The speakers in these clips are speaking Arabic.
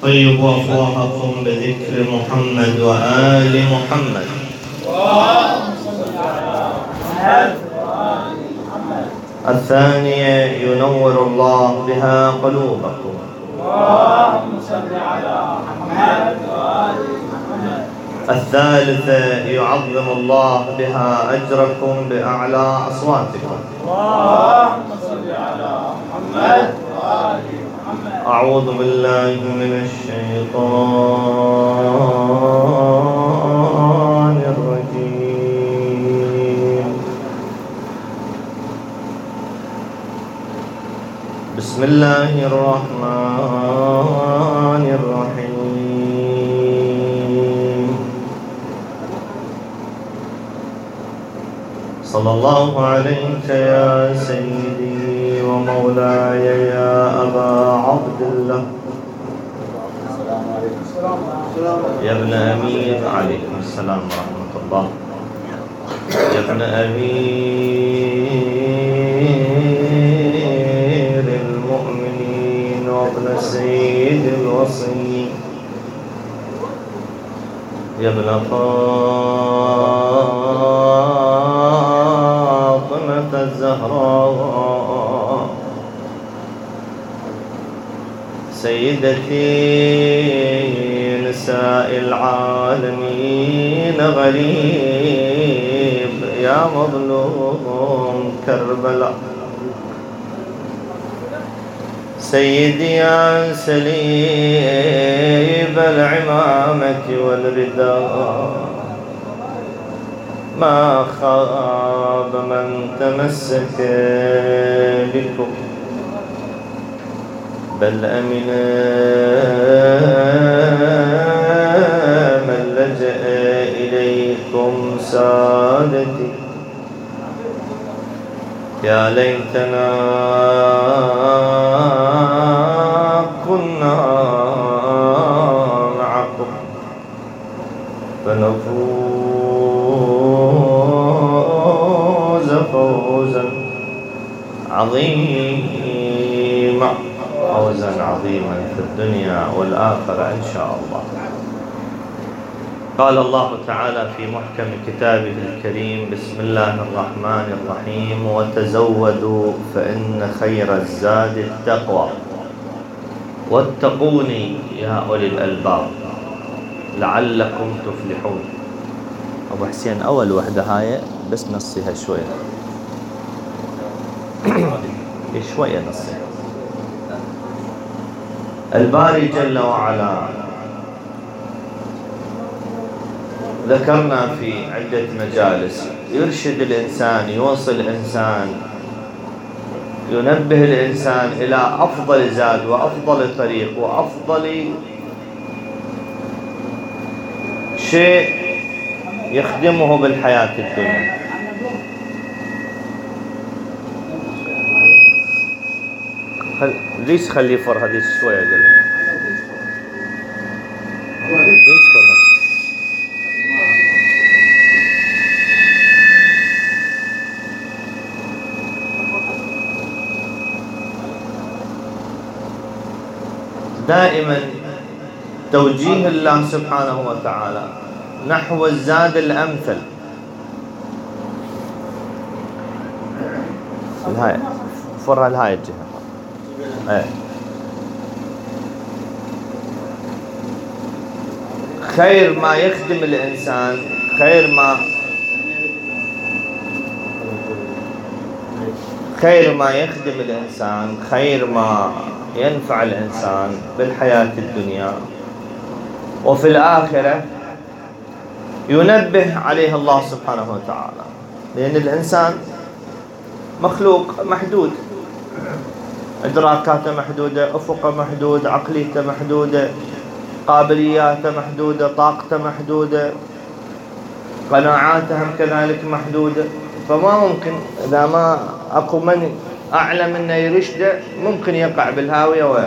طيبوا أفواهكم بذكر محمد وآل محمد. اللهم صل على محمد وآل محمد. الثانية ينور الله بها قلوبكم. اللهم صل على محمد وآل محمد. الثالثة يعظم الله بها أجركم بأعلى أصواتكم. اللهم صل على محمد وآل محمد. أعوذ بالله من الشيطان الرجيم. بسم الله الرحمن الرحيم. صلى الله عليك يا سيدي ومولاي يا أبا عبد الله. يا ابن أمير، عليكم السلام ورحمة الله. يا ابن أمير المؤمنين وابن سيد الوصي. يا ابن فاطمة الزهراء سيدتي نساء العالمين، غريب يا مظلوم كربلاء. سيدي يا سليب العمامة والرداء، ما خاب من تمسك بكم، بل أمن من لجأ إليكم سادتي. يا ليتنا كنا معكم فنفوز فوزا عظيما، فوزا عظيما في الدنيا والآخرة إن شاء الله. قال الله تعالى في محكم كتابه الكريم: بسم الله الرحمن الرحيم، وتزودوا فإن خير الزاد التقوى واتقوني يا أولي الألباب لعلكم تفلحون. أبو حسين أول وحدة هاي بس نصيها شوية شوية نصيها. الباري جل وعلا ذكرنا في عدة مجالس يرشد الإنسان، يوصل الإنسان، ينبه الإنسان إلى أفضل زاد وأفضل طريق وأفضل شيء يخدمه بالحياة الدنيا. ليش خليه فرها دي شوية قلها ليش فرها. دائما توجيه الله سبحانه وتعالى نحو الزاد الأمثل. الهاي فرها الهاي الجهة. خير ما يخدم الإنسان، خير ما يخدم الإنسان، خير ما ينفع الإنسان بالحياة الدنيا وفي الآخرة ينبه عليه الله سبحانه وتعالى. لأن الإنسان مخلوق محدود، إدراكاته محدودة، أفقه محدود، عقليته محدودة، قابلياته محدودة، طاقته محدودة، قناعاته هم كذلك محدودة. فما ممكن إذا ما أكو من أعلى منه يرشده ممكن يقع بالهاوية.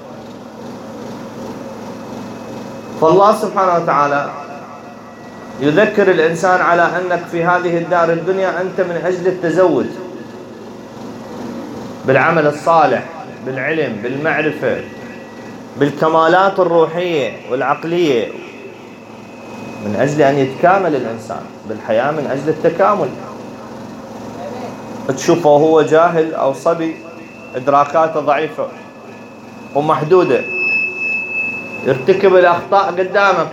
فالله سبحانه وتعالى يذكر الإنسان على أنك في هذه الدار الدنيا أنت من أجل التزود بالعمل الصالح، بالعلم، بالمعرفة، بالكمالات الروحية والعقلية من أجل أن يتكامل الإنسان بالحياة، من أجل التكامل. تشوفه هو جاهل أو صبي، إدراكاته ضعيفة ومحدودة، يرتكب الأخطاء قدامك،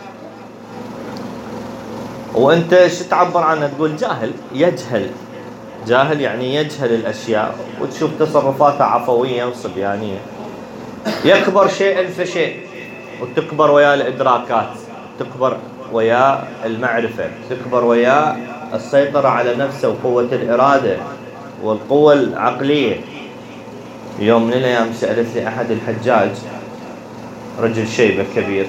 وأنت شو تعبر عنه؟ تقول جاهل، يجهل. جاهل يعني يجهل الأشياء، وتشوف تصرفاته عفوية وصبيانية. يكبر شيئا فشيء، وتكبر وياه الإدراكات، تكبر وياه المعرفة، تكبر وياه السيطرة على نفسه وقوة الإرادة والقوة العقلية. يوم من الأيام سألت لي أحد الحجاج، رجل شيبة كبير،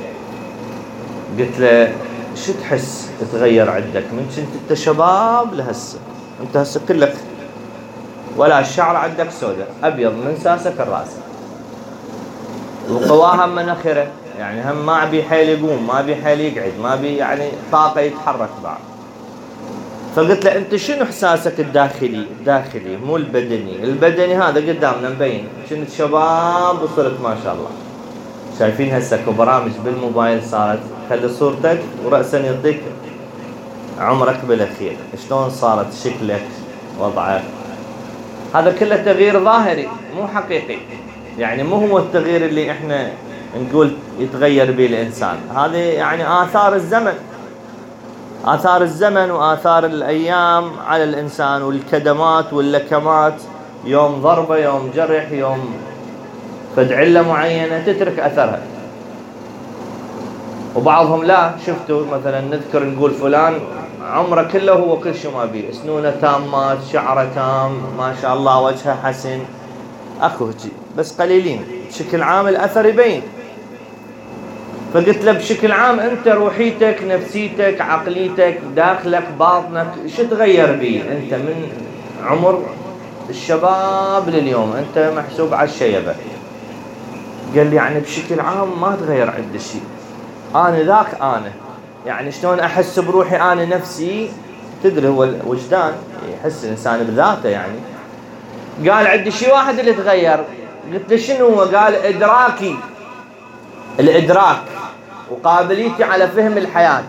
قلت له شو تحس تغير عندك من كنت انت شباب لهسه؟ انت هسه كلك ولا الشعر عندك سوداء، ابيض من ساسك الراسك، وقواها مناخره، يعني هم ما بي حيل يقوم، ما بي حيل يقعد، ما بي يعني طاقه يتحرك بعد. فقلت له انت شنو احساسك الداخلي مو البدني؟ البدني هذا قدامنا مبين، كنت شباب وصرت ما شاء الله. شايفين هسه برامج بالموبايل صارت خلي صورتك ورأسا يعطيك عمرك بالاخير، شلون صارت شكلك وضعك. هذا كله تغيير ظاهري مو حقيقي، يعني مو هو التغيير اللي احنا نقول يتغير به الانسان. هذه يعني آثار الزمن، آثار الزمن وآثار الأيام على الإنسان، والكدمات واللكمات، يوم ضربة، يوم جرح، يوم فد علة معينة تترك أثرها. وبعضهم لا، شفتوا مثلا نذكر نقول فلان عمره كله هو كل شيء ما بيه، سنونه تامات، شعره تام، ما شاء الله، وجهه حسن، اكو هيك بس قليلين. بشكل عام الأثر يبين. فقلت له بشكل عام أنت روحيتك، نفسيتك، عقليتك، داخلك، باطنك، شو تغير بيه أنت من عمر الشباب لليوم؟ أنت محسوب على الشيبة. قال لي يعني بشكل عام ما تغير عندي شيء، أنا ذاك أنا، يعني شلون أحس بروحي أنا نفسي، تدري هو الوجدان يحس الإنسان بذاته يعني. قال عندي شيء واحد اللي تغير. قلت له شنو هو؟ قال إدراكي، الإدراك وقابليتي على فهم الحياة،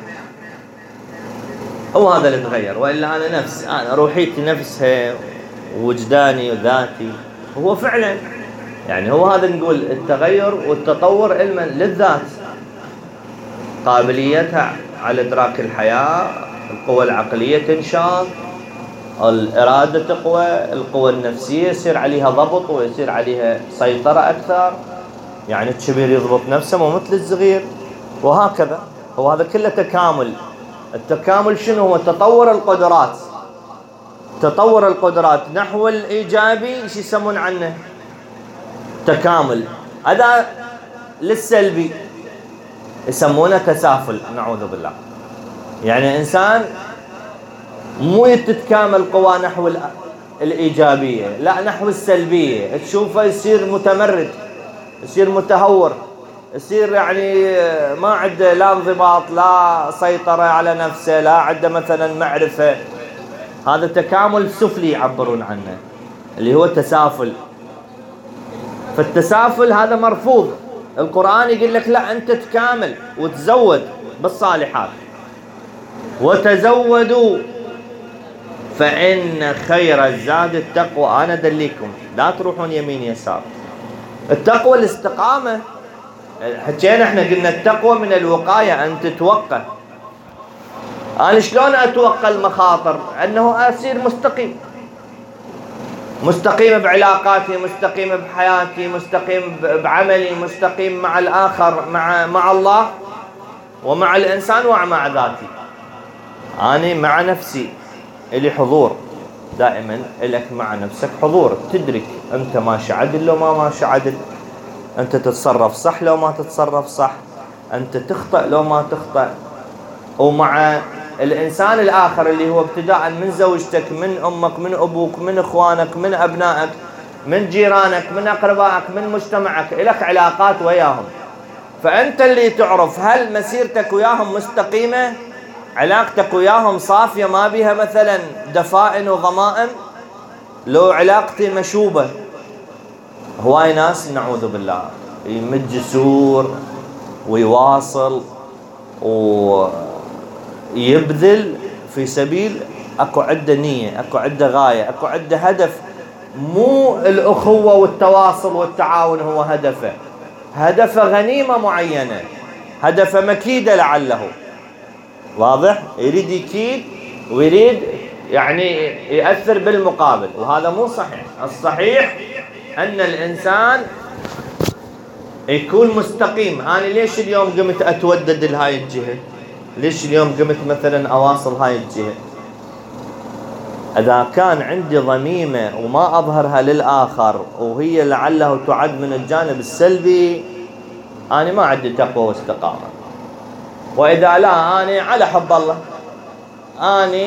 هو هذا اللي تغير. وإلا أنا نفس، أنا روحيتي نفسها ووجداني وذاتي. وهو فعلا يعني هو هذا نقول التغير والتطور علما للذات، قابليتها على إدراك الحياة، القوة العقلية تنشاط، الإرادة تقوى، القوة النفسية يصير عليها ضبط ويصير عليها سيطرة أكثر. يعني الكبير يضبط نفسه مو مثل الصغير، وهكذا. هو هذا كله تكامل. التكامل شنو هو؟ تطور القدرات، تطور القدرات نحو الإيجابي، ايش يسمون عنه؟ تكامل. هذا للسلبي يسمونه تسافل، نعوذ بالله. يعني إنسان مو تتكامل قوى نحو الإيجابية، لا نحو السلبية، تشوفه يصير متمرد، يصير متهور، يصير يعني ما عنده لا انضباط، لا سيطرة على نفسه، لا عنده مثلا معرفة. هذا تكامل سفلي يعبرون عنه، اللي هو التسافل. فالتسافل هذا مرفوض. القرآن يقول لك لا، أنت تكامل وتزود بالصالحات. وتزودوا فإن خير الزاد التقوى. أنا أدليكم، لا تروحون يمين يسار. التقوى الاستقامة. حكينا احنا قلنا التقوى من الوقاية، أن تتوقى. أنا شلون أتوقى المخاطر؟ أنه أصير مستقيم، مستقيم بعلاقاتي، مستقيم بحياتي، مستقيم بعملي، مستقيم مع الآخر، مع الله ومع الإنسان ومع ذاتي. أنا مع نفسي إلي حضور دائما. إلك مع نفسك حضور، تدرك أنت ماشي عدل لو ما ماشي عدل، أنت تتصرف صح لو ما تتصرف صح، أنت تخطئ لو ما تخطئ. ومع الإنسان الآخر اللي هو ابتداء من زوجتك، من أمك، من أبوك، من إخوانك، من أبنائك، من جيرانك، من أقربائك، من مجتمعك، لك علاقات وياهم. فأنت اللي تعرف هل مسيرتك وياهم مستقيمة، علاقتك وياهم صافية ما بها مثلا دفائن وضمائن. لو علاقتي مشوبة، هواي ناس نعوذ بالله يمد جسور ويواصل ويبذل في سبيل اكو عنده نية، اكو عنده غاية، اكو عنده هدف. مو الأخوة والتواصل والتعاون هو هدفه، هدفه غنيمة معينة، هدفه مكيدة لعله. واضح؟ يريد يكيد ويريد يعني يأثر بالمقابل، وهذا مو صحيح. الصحيح أن الإنسان يكون مستقيم. أنا ليش اليوم قمت أتودد لهاي الجهة؟ ليش اليوم قمت مثلا أواصل هاي الجهة؟ إذا كان عندي ضميمة وما أظهرها للآخر وهي لعله تعد من الجانب السلبي، أنا ما عندي تقوى واستقامة. وإذا لا، أنا على حب الله، أنا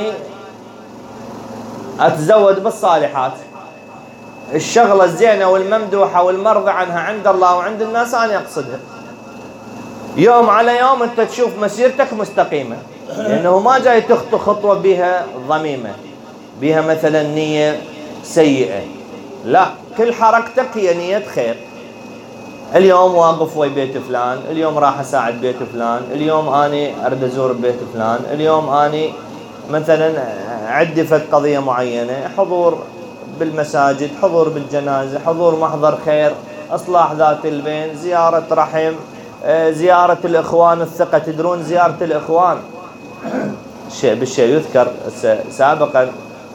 أتزود بالصالحات، الشغلة الزينة والممدوحة والمرضى عنها عند الله وعند الناس أنا أقصدها. يوم على يوم أنت تشوف مسيرتك مستقيمة، لأنه ما جاي تخطو خطوة بها ضميمة، بها مثلا نية سيئة. لا، كل حركتك هي نية خير. اليوم واقف ويا بيت فلان، اليوم راح أساعد بيت فلان، اليوم أنا أريد أزور بيت فلان، اليوم أنا مثلا عندي فد قضية معينة، حضور بالمساجد، حضور بالجنازة، حضور محضر خير، إصلاح ذات البين، زيارة رحم، زيارة الإخوان الثقة. تدرون زيارة الإخوان شيء بالشيء يذكر سابقا،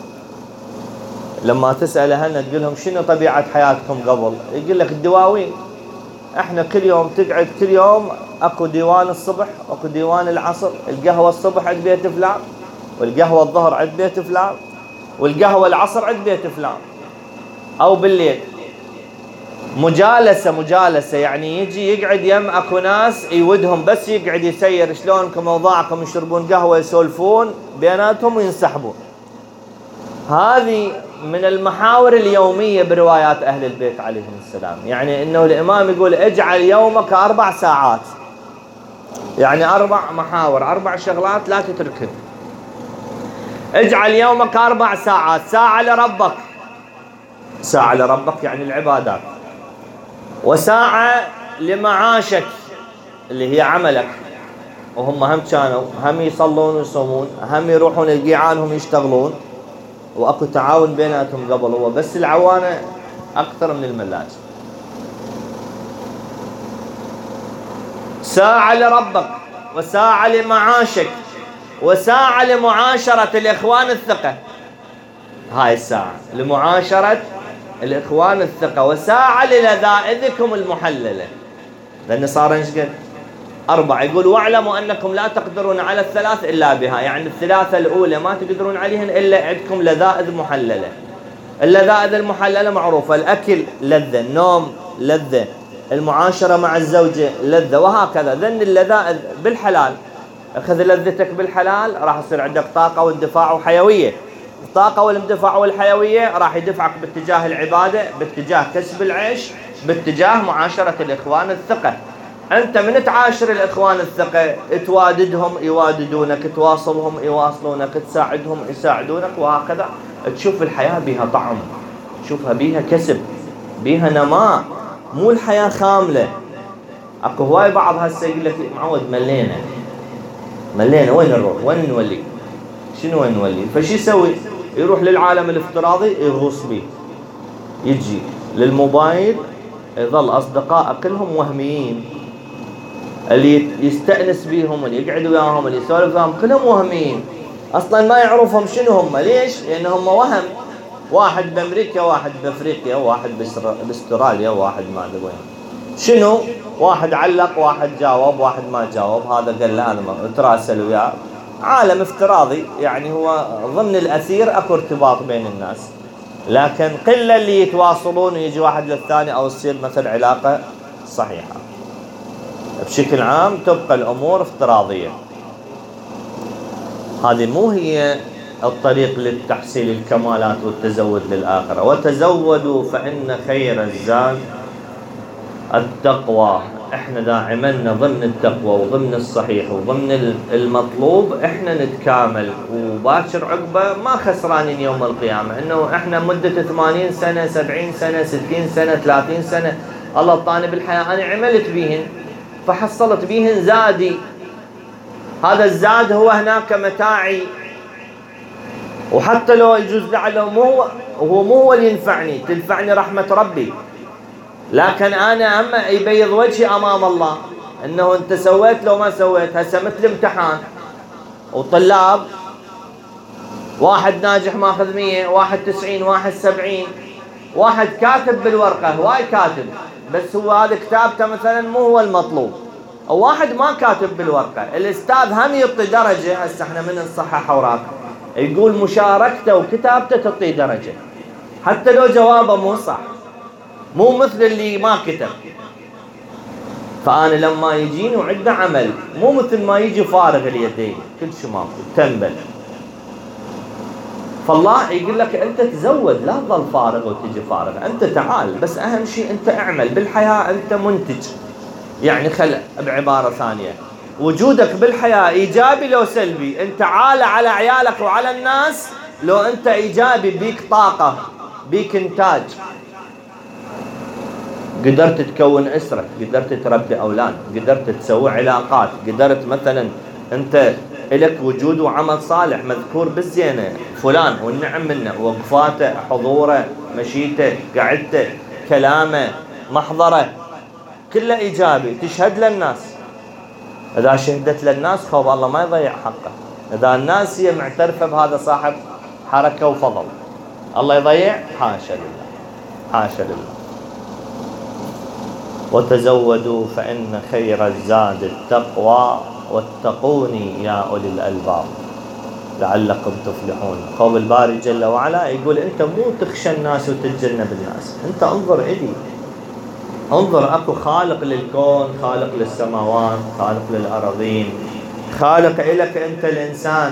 لما تسأل أهلنا تقول لهم شنو طبيعة حياتكم قبل، يقول لك الدواوين. احنا كل يوم تقعد، كل يوم اكو ديوان الصبح، اكو ديوان العصر، القهوة الصبح عند بيت فلان، والقهوة الظهر عند بيت فلان، والقهوة العصر عند بيت فلان، او بالليل مجالسة يعني يجي يقعد يم اكو ناس يودهم بس يقعد يسير شلونكم اوضاعكم، يشربون قهوة، يسولفون بيناتهم وينسحبون. هذه من المحاور اليومية بروايات أهل البيت عليهم السلام. يعني إنه الإمام يقول اجعل يومك 4 ساعات، يعني 4 محاور، 4 شغلات لا تتركهم. اجعل يومك 4 ساعات، ساعة لربك، ساعة لربك يعني العبادات، وساعة لمعاشك اللي هي عملك، وهم هم كانوا هم يصلون ويصومون، هم يروحون القيعانهم يشتغلون، واكو تعاون بيناتهم قبل، هو بس العوانة اكثر من الملاج. ساعة لربك، وساعة لمعاشك، وساعة لمعاشرة الإخوان الثقة. هاي الساعة لمعاشرة الإخوان الثقة، وساعة للذائذكم المحللة، لأن صار نشقد 4. يقول واعلموا أنكم لا تقدرون على الثلاث إلا بها، يعني الثلاثة الأولى ما تقدرون عليهن إلا عندكم لذائذ محللة. اللذائذ المحللة معروفة، الأكل لذة، النوم لذة، المعاشرة مع الزوجة لذة، وهكذا. ذن اللذائذ بالحلال، أخذ لذتك بالحلال راح يصير عندك طاقة واندفاع وحيوية. الطاقة والاندفاع والحيوية راح يدفعك باتجاه العبادة، باتجاه كسب العيش، باتجاه معاشرة الإخوان الثقة. أنت من تعاشر الإخوان الثقة، تواددهم يواددونك، تواصلهم يواصلونك، تساعدهم يساعدونك، وهكذا تشوف الحياة بها طعم، تشوفها بها كسب، بها نماء، مو الحياة خاملة. أكو هواي بعض هسه يقول لك معود ملينا، وين نروح، وين نولي، شنو وين نولي؟ فشي يسوي؟ يروح للعالم الافتراضي يغوص به، يجي للموبايل يظل أصدقاء كلهم وهميين، اللي يستأنس بيهم، اللي يقعد وياهم، اللي يسولف وياهم كلهم وهميين، أصلا ما يعرفهم شنو هم. ليش؟ لأنهم وهم. واحد بأمريكا، واحد بأفريقيا، واحد باستراليا، واحد ما أدري وين. شنو؟ واحد علق، واحد جاوب، واحد ما جاوب، هذا قال له أنا ما تراسل وياه. عالم افتراضي، يعني هو ضمن الأثير أكو ارتباط بين الناس، لكن قلة اللي يتواصلون ويجي واحد للثاني أو تصير مثل علاقة صحيحة. بشكل عام تبقى الأمور افتراضية. هذه مو هي الطريق للتحصيل الكمالات والتزود للآخرة. وتزودوا فإن خير الزاد التقوى. احنا دائما ضمن التقوى وضمن الصحيح وضمن المطلوب احنا نتكامل، وباكر عقبه ما خسرانين يوم القيامة. انه احنا مدة 80 سنة 70 سنة 60 سنة 30 سنة الله اعطاني بالحياة أنا عملت بيهن فحصلت بيهن زادي، هذا الزاد هو هناك متاعي، وحتى لو يجوز لعله مو هو اللي ينفعني، تنفعني رحمة ربي، لكن أنا أما يبيض وجهي أمام الله أنه أنت سويت لو ما سويت. هسه مثل امتحان وطلاب، واحد ناجح ماخذ 100، واحد 90، واحد 70، واحد كاتب بالورقة هواي كاتب بس هو هذا كتابته مثلا مو هو المطلوب، أو واحد ما كاتب بالورقة، الأستاذ هم يعطي درجة. هسه احنا من نصحح أوراق يقول مشاركته وكتابته تعطي درجة حتى لو جوابه مو صح، مو مثل اللي ما كتب. فأنا لما يجيني وعنده عمل مو مثل ما يجي فارغ اليدين كل شيء ماكو تنبل. فالله يقول لك أنت تزود، لا تظل فارغ وتجي فارغ، أنت تعال بس أهم شيء أنت اعمل بالحياة، أنت منتج. يعني خلق بعبارة ثانية، وجودك بالحياة إيجابي لو سلبي، أنت عال على عيالك وعلى الناس لو أنت إيجابي، بيك طاقة، بيك إنتاج، قدرت تكون أسرة، قدرت تربي أولاد، قدرت تسوي علاقات، قدرت مثلا أنت لك وجود وعمل صالح مذكور بالزينة فلان والنعم منه، وقفاته، حضوره، مشيته، قعدته، كلامه، محضره، كله إيجابي، تشهد للناس. إذا شهدت للناس خوف الله ما يضيع حقه، إذا الناس هي معترفة بهذا صاحب حركة وفضل الله يضيع؟ حاشا لله، حاشا لله. وتزودوا فإن خير الزاد التقوى واتقوني يا أولي الألباب لعلكم تفلحون. قول الباري جل وعلا يقول أنت مو تخشى الناس وتتجنب الناس، أنت انظر إلي، انظر أكو خالق للكون، خالق للسماوات، خالق للأراضين، خالق إلك أنت الإنسان.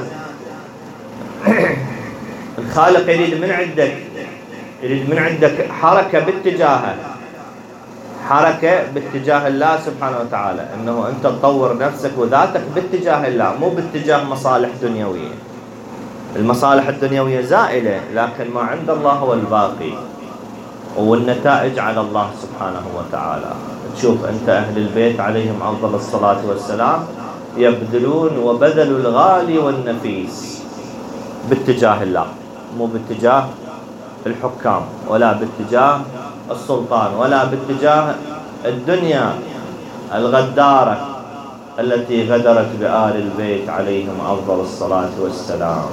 الخالق يريد من عندك حركة باتجاهه، حركة باتجاه الله سبحانه وتعالى، أنه أنت تطور نفسك وذاتك باتجاه الله، مو باتجاه مصالح دنيوية. المصالح الدنيوية زائلة، لكن ما عند الله هو الباقي، والنتائج على الله سبحانه وتعالى. تشوف أنت أهل البيت عليهم أفضل الصلاة والسلام يبذلون وبذلوا الغالي والنفيس باتجاه الله، مو باتجاه الحكام ولا باتجاه السلطان ولا باتجاه الدنيا الغدارة التي غدرت بآل البيت عليهم أفضل الصلاة والسلام،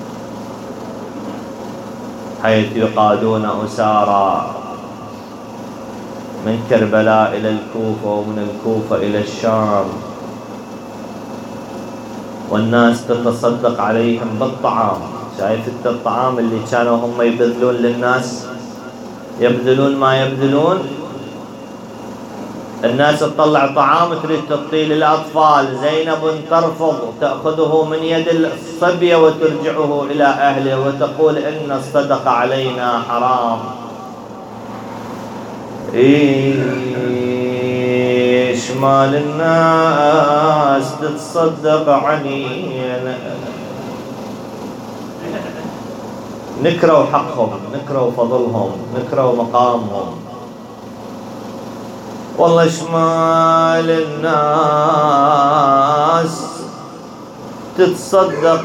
حيث يقادون أسارى من كربلاء إلى الكوفة ومن الكوفة إلى الشام، والناس تتصدق عليهم بالطعام. شايف انت الطعام اللي كانوا هم يبذلون للناس، يبذلون ما يبذلون، الناس تطلع طعام تريد تعطيه للأطفال، زينب ترفض وتأخذه من يد الصبية وترجعه إلى أهله وتقول إن الصدقة علينا حرام. إيش مال الناس تتصدق علينا، نكروا حقهم، نكروا فضلهم، نكروا مقامهم. والله شمال الناس تتصدق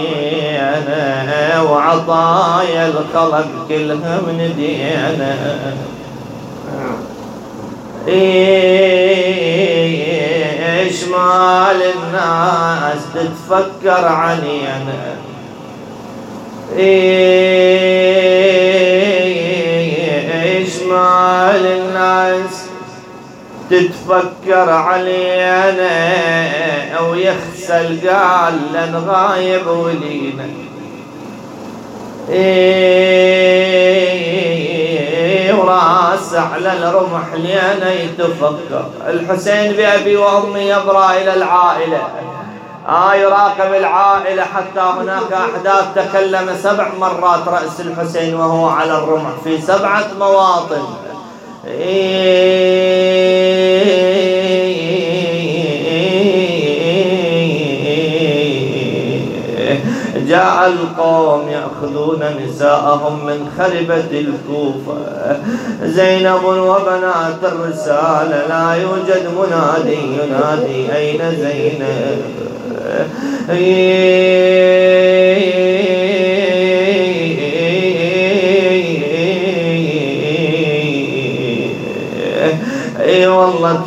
علينا وعطايا الخلق كلها من دينا. إيش مال الناس تتفكر علينا، إيش مال الناس تتفكر علينا ويخسل قال لن غايب ولينا. وراس على الرمح لينا يتفكر. الحسين بأبي وأمي يبرى إلى العائلة، يراقب العائلة حتى هناك أحداث تكلم 7 مرات رأس الحسين وهو على الرمح في 7 مواطن. جاء القوم يأخذون نساءهم من خربة الكوفة. زينب وبنات الرسالة لا يوجد منادي ينادي أين زينب. اي والله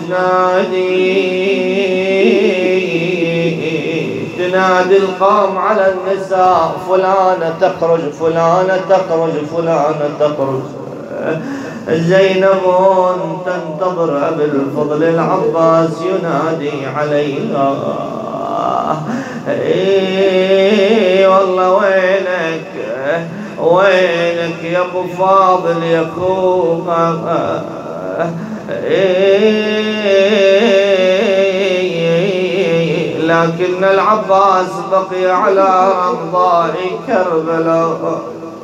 تنادي القوم على النساء فلانة تخرج فلانة تخرج فلانة تخرج. زينب تنتظر أبي الفضل العباس ينادي عليها. اي والله وينك وينك يا ابو فاضل يا اخوها. لكن العباس بقي على رمضاء كربلاء.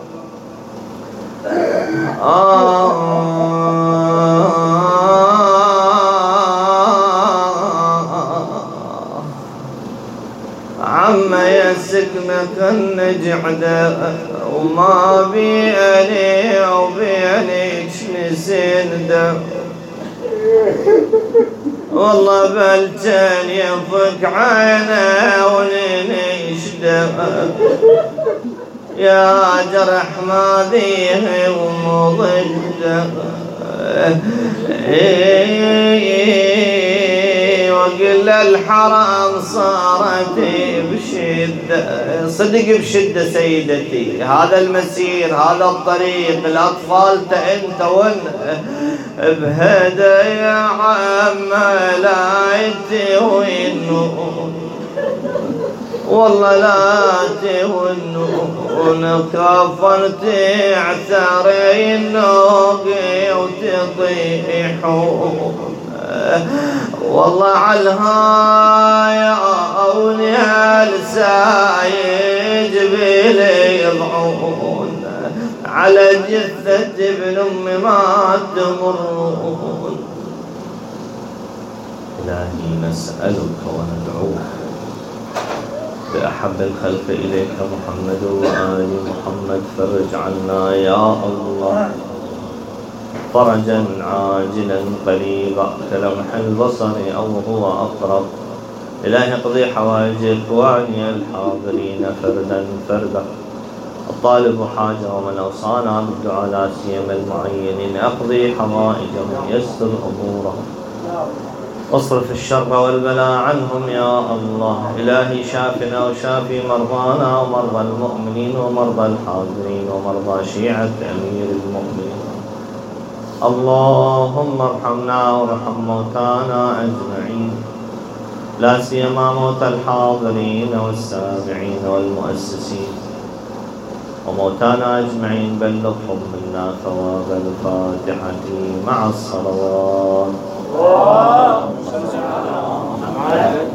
عم يا سكنك النجعدة وما بيني وبينك نسنده. والله بلتن يفك عينه وننشده يا جرح ما ذيه ومضده. وقل الحرام صارت بشدة صدق بشدة سيدتي. هذا المسير هذا الطريق الأطفال أنت بهدى يا عم لا يتهونون والله لا تهونون. كفرت اعتري النوقي وتطيحون والله عالهاي أوني هالسايج بلي يضعون على جثة ابن أمي ما تمرون. إلهي نسألك وندعوك بأحب الخلق إليك محمد وآل محمد فرج عنا يا الله فرجا عاجلا قريبا كلمح البصر أو هو أقرب. إلهي اقضي حوائج إخواني الحاضرين فردا فردا. الطالب حاجة ومن أوصانا بالدعاء لا سيما المعينين اقضي حوائجهم يسر أمورهم واصرف الشر والبلاء عنهم يا الله. إلهي شافنا وشافي مرضانا ومرضى المؤمنين ومرضى الحاضرين ومرضى شيعة أمير المؤمنين. اللهم ارحمنا وارحم موتانا أجمعين لا سيما موتى الحاضرين والسامعين والمؤسسين وموتانا أجمعين بلغهم منا ثواب الفاتحة مع الصلوات.